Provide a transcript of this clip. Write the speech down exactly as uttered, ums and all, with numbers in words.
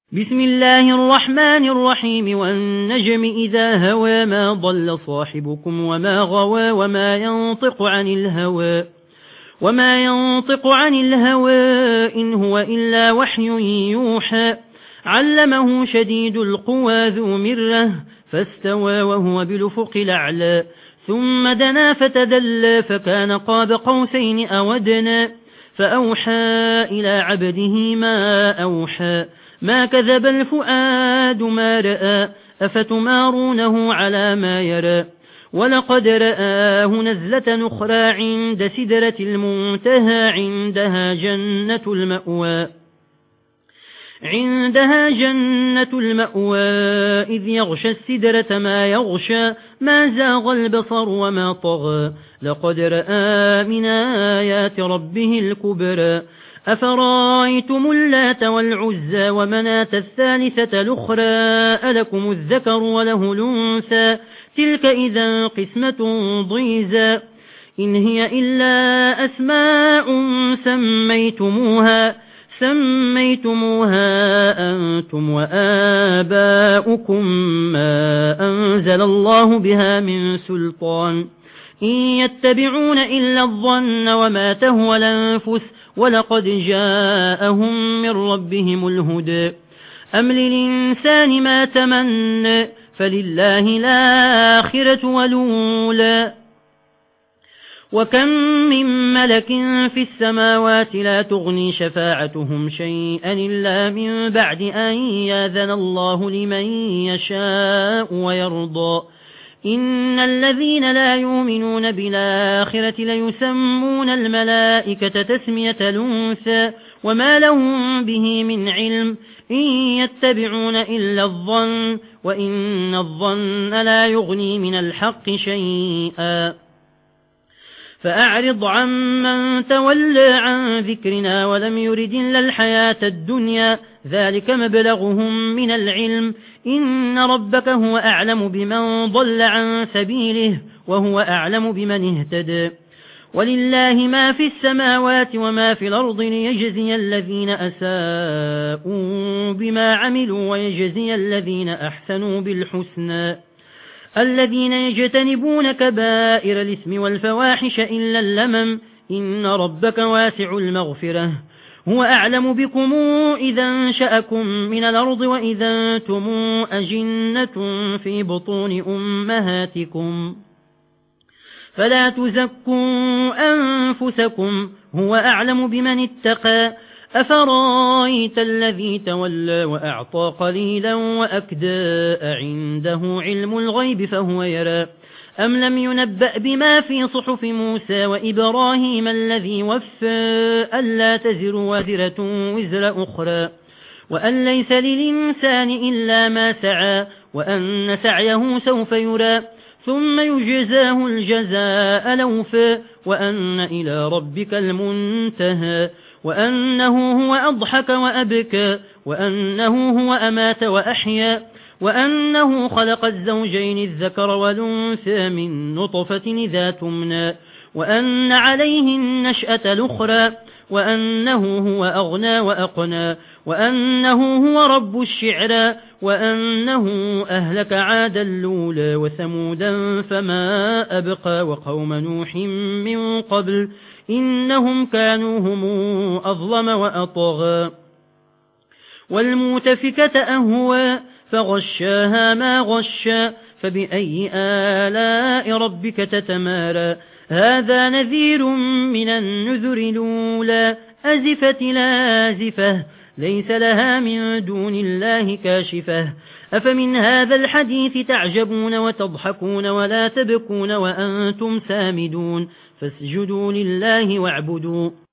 بسم الله الرحمن الرحيم والنجم إذا هوى ما ضل صاحبكم وما غوى وما ينطق عن الهوى وما ينطق عن الهوى إن هو إلا وحي يوحى علمه شديد القوى ذو مرة فاستوى وهو بالأفق الأعلى ثم دنا فتدلى فكان قاب قوسين أو أدنى فأوحى إلى عبده ما أوحى ما كذب الفؤاد ما رأى أفتمارونه على ما يرى ولقد رآه نزلة أخرى عند سدرة المنتهى عندها جنة المأوى عندها جنة المأوى إذ يغشى السدرة ما يغشى ما زاغ البصر وما طغى لقد رأى من آيات ربه الكبرى أفرايتم اللات والعزى ومناة الثالثة الأخرى ألكم الذكر وله الأنثى تلك إذا قسمة ضيزى إن هي إلا أسماء سميتموها سميتموها أنتم وآباؤكم ما أنزل الله بها من سلطان إن يتبعون إلا الظن وما تهوى الأنفس ولقد جاءهم من ربهم الهدى أم للإنسان ما تمنى فلله الآخرة والأولى وكم من ملك في السماوات لا تغني شفاعتهم شيئا إلا من بعد أن يأذن الله لمن يشاء ويرضى إن الذين لا يؤمنون بالآخرة ليسمون الملائكة تسمية الأنثى وما لهم به من علم إن يتبعون إلا الظن وإن الظن لا يغني من الحق شيئا فأعرض عمن تولى عن ذكرنا ولم يرد إلا الحياة الدنيا ذلك مبلغهم من العلم إن ربك هو أعلم بمن ضل عن سبيله وهو أعلم بمن اهتدى ولله ما في السماوات وما في الأرض ليجزي الذين أساءوا بما عملوا ويجزي الذين أحسنوا بالحسنى الذين يجتنبون كبائر الإثم والفواحش إلا اللمم إن ربك واسع المغفرة هو أعلم بكم إذا انشأكم من الأرض وإذا أنتم أجنة في بطون أمهاتكم فلا تزكوا أنفسكم هو أعلم بمن اتقى أفرايت الذي تولى وأعطى قليلا وأكدى عنده علم الغيب فهو يرى أم لم ينبأ بما في صحف موسى وإبراهيم الذي وفى ألا تزر وازرة وزر أخرى وأن ليس للإنسان إلا ما سعى وأن سعيه سوف يرى ثم يجزاه الجزاء الأوفى وأن إلى ربك المنتهى وأنه هو أضحك وأبكى وأنه هو أمات وأحيا وأنه خلق الزوجين الذكر والأنثى من نطفة إذا تمنى وأن عليه النشأة الأخرى وأنه هو أغنى وأقنى وأنه هو رب الشعرى وأنه أهلك عادا الأولى وثمودا فما أبقى وقوم نوح من قبل إنهم كانوا هم أظلم وأطغى والمؤتفكة أهوى فغشاها ما غشى فبأي آلاء ربك تتمارى هذا نذير من النذر الأولى أزفت لازفة ليس لها من دون الله كاشفة أفمن هذا الحديث تعجبون وتضحكون ولا تبكون وأنتم سامدون فاسجدوا لله واعبدوا